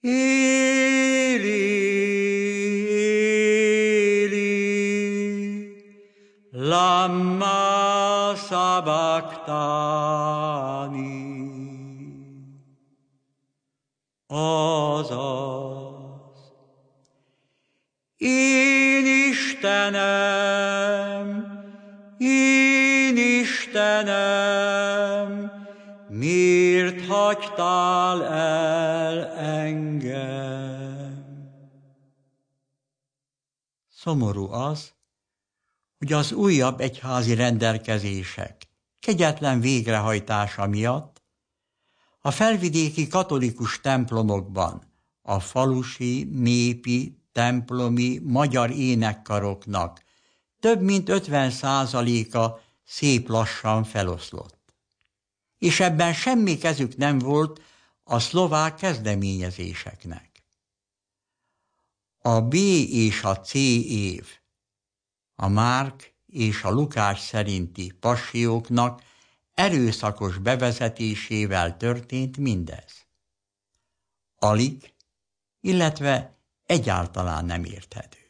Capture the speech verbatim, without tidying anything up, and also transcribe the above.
Éli, Éli, lama sabachthani. Azaz, én Istenem, én Istenem, miért hagytál el engem? Szomorú az, hogy az újabb egyházi rendelkezések kegyetlen végrehajtása miatt a felvidéki katolikus templomokban a falusi, népi, templomi magyar énekkaroknak több mint ötven százaléka szép lassan feloszlott. És ebben semmi kezük nem volt a szlovák kezdeményezéseknek. A B és a C év, a Márk és a Lukács szerinti passióknak erőszakos bevezetésével történt mindez. Alig, illetve egyáltalán nem érthető.